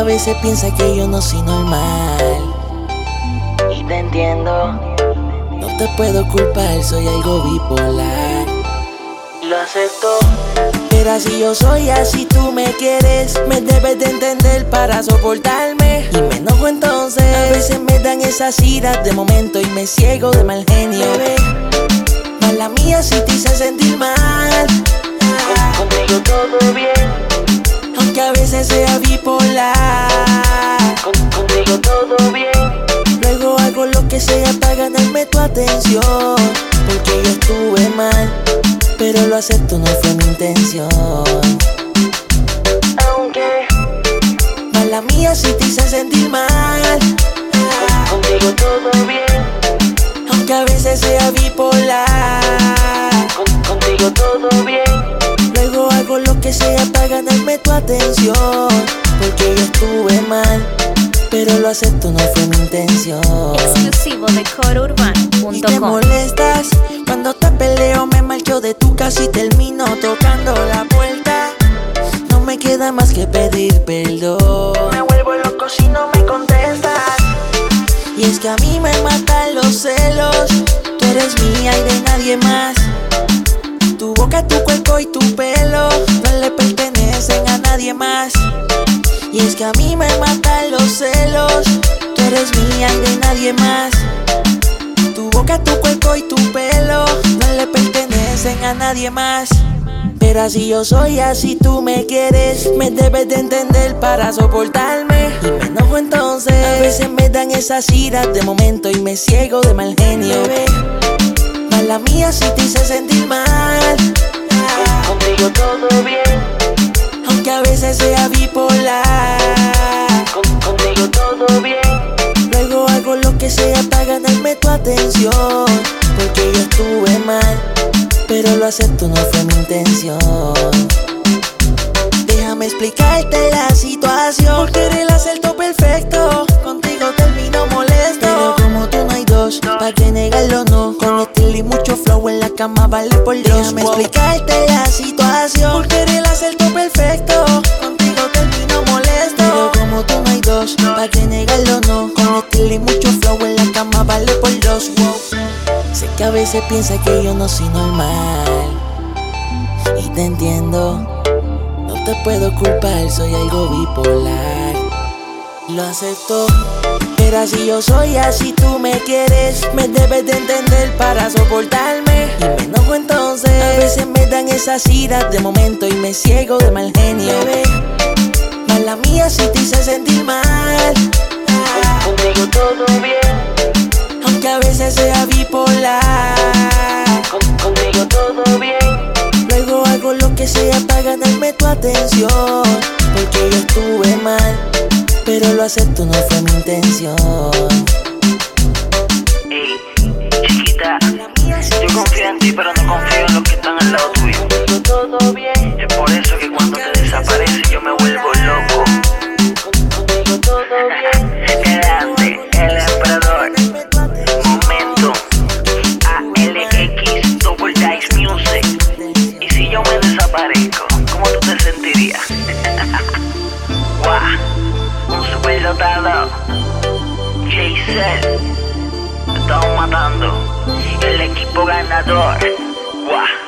veces piensa que yo no soy normal. Y te entiendo, no te puedo culpar, soy algo bipolar. Lo acepto, pero así yo soy, así tú me quieres. Me debes de entender para soportarme. Y me enojo entonces, a veces me dan esas iras de momento y me ciego de mal genio. Bebé, mala mía si te hice sentir mal. Contigo todo bien, aunque a veces sea bipolar. Contigo todo bien, luego hago lo que sea para ganarme tu atención. Porque yo estuve mal, pero lo acepto, no fue mi intención. Aunque mala mía si te hice sentir mal. Contigo todo bien, aunque a veces sea bipolar. Contigo todo bien, luego hago lo que sea para ganarme tu atención. Porque yo estuve mal, pero lo acepto, no fue mi intención. Exclusivo de coreurbano.com. Y te molestas cuando te peleo, me marcho de tu casa y termino tocando la puerta. No me queda más que pedir perdón. Me vuelvo loco si no me contestas. Y es que a mí me matan los celos. Tú eres mía y de nadie más. Tu boca, tu cuerpo y tu pelo no le pertenecen a nadie más. Y es que a mí me matan los celos. Tú eres mía y de nadie más. Tu boca, tu cuerpo y tu pelo no le pertenecen a nadie más. Pero así yo soy, así tú me quieres. Me debes de entender para soportarme. Y me enojo entonces, a veces me dan esas iras de momento y me ciego de mal genio. Bebé, mala mía si te hice sentir mal. Contigo todo bien, aunque a veces sea bipolar. Contigo todo bien, luego hago lo que sea para ganarme tu atención. Porque yo estuve mal, pero lo acepto, no fue mi intención. Déjame explicarte la situación. Por querer hacerte perfecto, contigo termino molesto. Pero como tú no hay dos, pa' que negarlo no. Con estilo y mucho flow en la cama vale por dos. Déjame explicarte la situación. Por querer hacerte perfecto, contigo termino molesto. Pero como tú no hay dos, pa' que negarlo no. Con estilo y mucho flow en la cama vale por dos. Sé que a veces piensa que yo no soy normal. Y te entiendo, no te puedo culpar, soy algo bipolar. Lo acepto, pero así yo soy, así tú me quieres. Me debes de entender para soportarme. Y me enojo entonces, a veces me dan esas iras de momento y me ciego de mal genio. Bebé, mala mía si te hice sentir mal. Contigo todo bien, aunque a veces sea bipolar. Contigo todo bien, luego hago lo que sea para ganarme tu atención. Porque yo estuve mal, pero lo acepto, no fue mi intención. Ey, chiquita, yo confío en ti, pero no confío en los que están al lado tuyo. Contigo todo bien, Es por eso que cuando te desapareces yo me vuelvo loco. contigo todo bien. Grande, el emperador. Momento, ALX, Double Dice Music. Y si yo me desaparezco, ¿cómo tú te sentirías? Guau, un superdotado. J-Cell, estamos matando. El equipo ganador. Guau.